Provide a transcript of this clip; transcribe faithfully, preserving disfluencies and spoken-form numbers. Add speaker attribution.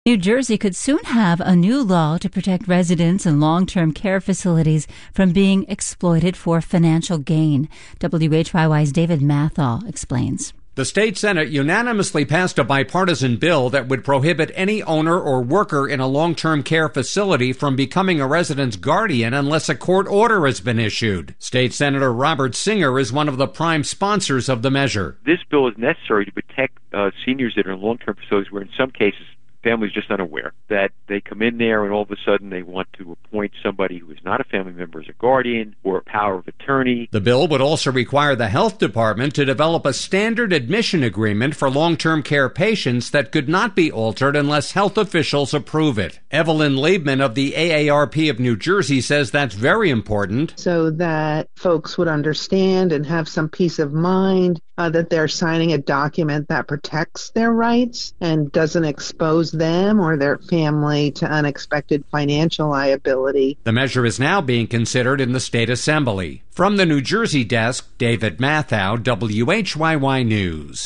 Speaker 1: New Jersey could soon have a new law to protect residents in long-term care facilities from being exploited for financial gain. W H Y Y's David Mathall explains.
Speaker 2: The state Senate unanimously passed a bipartisan bill that would prohibit any owner or worker in a long-term care facility from becoming a resident's guardian unless a court order has been issued. State Senator Robert Singer is one of the prime sponsors of the measure.
Speaker 3: This bill is necessary to protect uh, seniors that are in long-term facilities where in some cases families just unaware that they come in there and all of a sudden they want to appoint somebody who is not a family member as a guardian or a power of attorney.
Speaker 2: The bill would also require the health department to develop a standard admission agreement for long-term care patients that could not be altered unless health officials approve it. Evelyn Liebman of the A A R P of New Jersey says that's very important.
Speaker 4: So that folks would understand and have some peace of mind uh, that they're signing a document that protects their rights and doesn't expose them or their family to unexpected financial liability.
Speaker 2: The measure is now being considered in the state assembly. From the New Jersey desk, David Mathau, W H Y Y News.